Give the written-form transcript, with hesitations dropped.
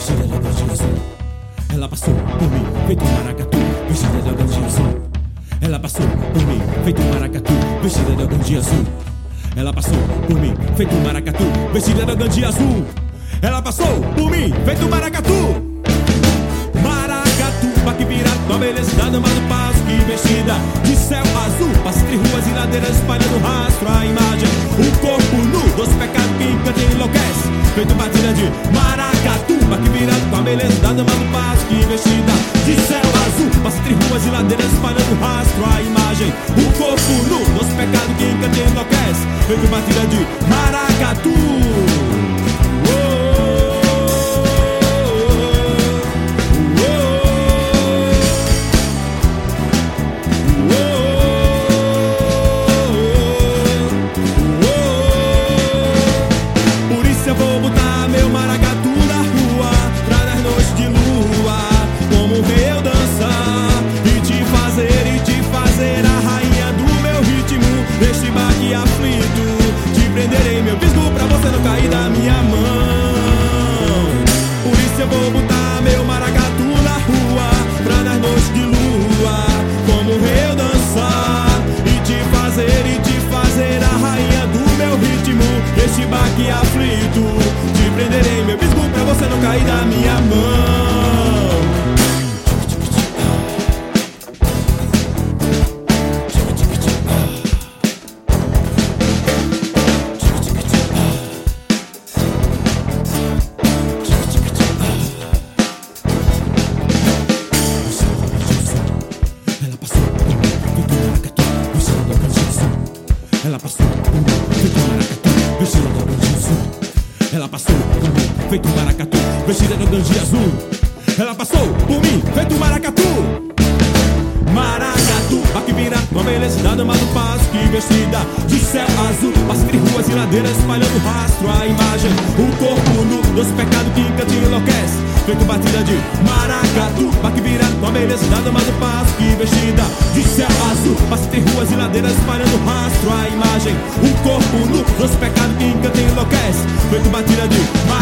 vestida de gordinha azul. Ela passou por mim, feito um maracatu, vestida de gordinha azul. Ela passou por mim, feito um maracatu, vestida de gordinha azul. Ela passou por mim, feito um maracatu, vestida de gordinha azul. Ela passou por mim, feito um maracatu. Maracatu, que vira tua beleza, dando mais um passo que vestida de céu azul. Passa entre ruas e ladeiras, espalhando rastro a imagem. Um corpo nu, doce pecado que encanta e enlouquece, feito batida de maracatu, que vira tua beleza, dando mais um passo que vestida de céu azul. Passa entre ruas e ladeiras, espalhando rastro a imagem. Um corpo nu, doce pecado que encanta e enlouquece, feito batida de maracatu. Eu vou botar meu maracatu na rua, pra nas noites de lua, como um rei eu dançar, e te fazer a rainha do meu ritmo, neste baque aflito, te prenderei meu pisco pra você não cair da minha mão. Por isso eu vou botar meu maracatu na rua, pra nas noites de lua, como um rei eu dançar, e te fazer a rainha do meu ritmo, neste baque aflito, te prenderei meu bispo pra você não cair da minha mão. Ela passou por mim, feito um maracatu, vestida de gordinha azul. Ela passou por mim, feito um maracatu, vestida de gordinha azul. Ela passou por mim, feito um maracatu. Maracatu, que vira uma beleza, dando mais um passo que vestida de céu azul. Passa entre ruas e ladeiras, espalhando rastro a imagem. Um corpo nu, doce pecado que encanta e enlouquece, feito batida de maracatu, que vira uma beleza, dando mais um passo que vestida de céu azul. Passa entre ruas e ladeiras, espalhando rastro a imagem. Um corpo nu, doce pecado que encanta e enlouquece, feito batida de